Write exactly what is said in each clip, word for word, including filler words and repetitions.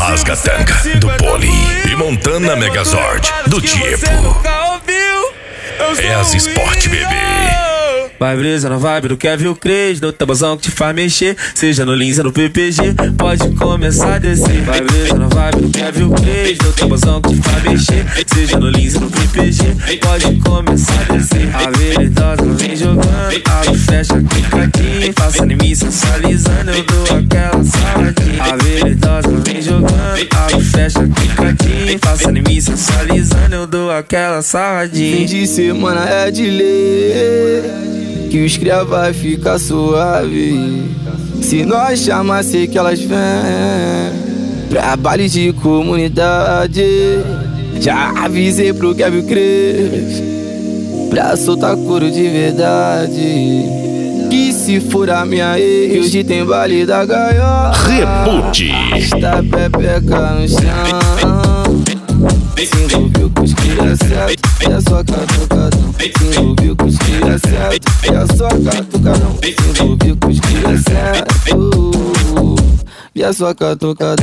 Rasgatanga, do Poli. E Montana Megazord, do Tipo. É as Sport, bebê. Vai brisa na vibe do Kevin Cres, no tabuzão que te faz mexer, seja no Lins ou no P P G, pode começar a descer. Vai brisa na vibe do Kevin Cres, no tabuzão que te faz mexer, seja no Lins ou no P P G, pode começar a descer. A veridosa ela vem jogando, abre, fecha, quicadinho, faça em mim sensualizando, eu dou aquela saladinha. A veridosa ela vem jogando, abre, fecha, quicadinho, faça em mim sensualizando, eu dou aquela saladinha. Fim de semana é de lei, que os cria vai ficar suave. Se nós chamar, sei que elas vêm pra baile de comunidade. Já avisei pro Kevin Cres pra soltar couro de verdade. Que se for a minha ex, hoje tem baile da gaiola. Reboot. Está pepeca no chão, se envolveu com os cria certo, e a sua catucadão. Se envolveu com os cria certo, e a sua catucadão. Se envolveu com os cria certo, e a sua catucadão.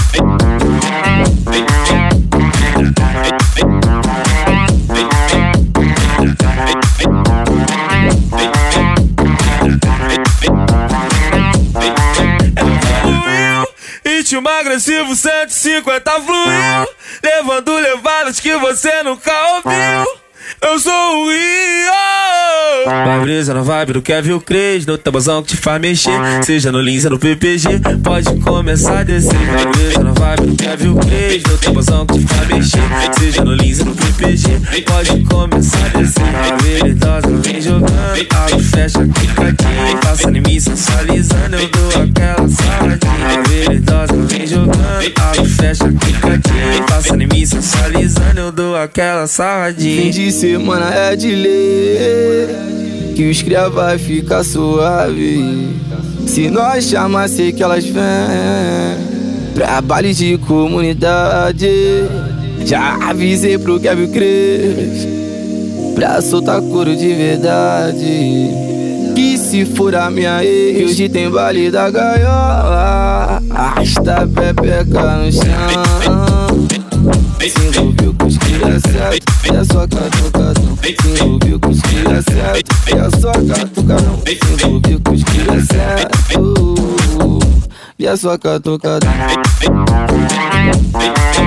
Ritmo agressivo cento e cinquenta fluiu, levando levadas que você nunca ouviu. Eu sou o Rio. Vai brisa na vibe do Kevin Cres, no tabuzão que te faz mexer, seja no Lins ou no P P G, pode começar a descer. Vai brisa na vibe do Kevin Cres, no tabuzão que te faz mexer, seja no Lins ou no P P G, pode começar a descer. A veridosa ela vem jogando, abre, fecha, quicadinho, faça em mim sensualizando, eu dou aquela saladinha. A veridosa ela vem jogando, abre, fecha, quicadinho, faça em mim sensualizando, eu dou aquela saladinha. Fim de semana é de lei, que os cria vai ficar suave. Se nós chamar, sei que elas vêm pra baile de comunidade. Já avisei pro Kevin Cres pra soltar couro de verdade. Que se for a minha ex, hoje tem baile da gaiola. Arrasta pepeca no chão, se envolveu com os cria certo, e a sua catucadão. Se envolveu com os cria certo, e a sua catucadão. Se envolveu com os cria certo, e a sua catucadão.